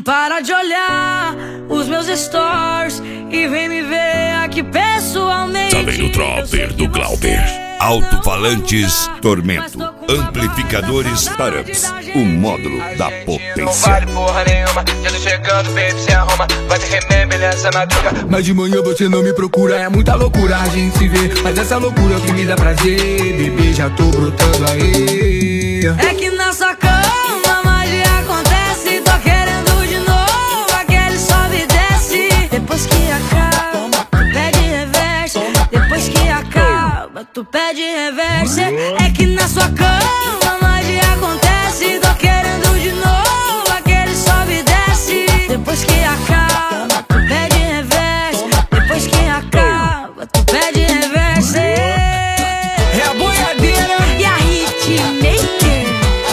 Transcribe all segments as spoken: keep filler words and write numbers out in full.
Para de olhar os meus stories e vem me ver aqui pessoalmente. Saleiro Dropper do Glauber. Alto-falantes Tormento. Amplificadores Arabs. O módulo da potência. Não vale porra nenhuma. Já tô chegando, baby, se arruma. Vai ter remember nessa madruga. Mas de manhã você não me procura. É muita loucura a gente se vê. Mas essa loucura é o que me dá prazer. Bebê, já tô brotando aí. É que na sua cama magia acontece. Tô querendo de novo aquele sobe e desce. Depois que acaba, tu pede reverse. Depois que acaba, tu pede reverse. É que na sua cama magia acontece. Tô querendo de novo aquele sobe e desce. Depois que acaba, tu pede reverse. Depois que acaba, tu pede reverse. É a boiadeira e a hitmaker.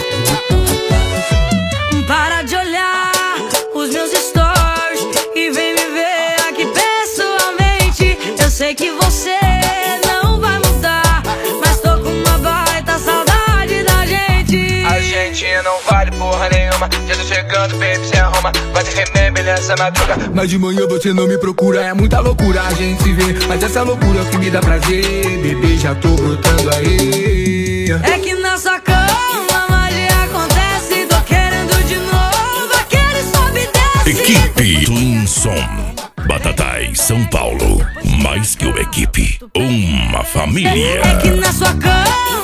Para de olhar os meus stories e vem me ver aqui pessoalmente. Eu sei que você não vai mudar, mas tô com uma baita saudade da gente. A gente não vale porra nenhuma. Já tô chegando, baby, se arruma. Vai ter remember nessa madruga. Mas de manhã você não me procura. É muita loucura a gente se vê. Mas essa loucura é o que me dá prazer. Bebê, já tô brotando aí. É que na sua cama magia acontece. Tô querendo de novo aquele sobe e desce. Equipe Twinsom. Batatais, São Paulo. Mais que uma equipe, uma família. É que na sua cama